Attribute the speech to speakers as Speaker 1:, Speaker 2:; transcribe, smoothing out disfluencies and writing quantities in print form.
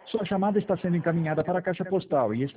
Speaker 1: Sua chamada está sendo encaminhada para a caixa postal e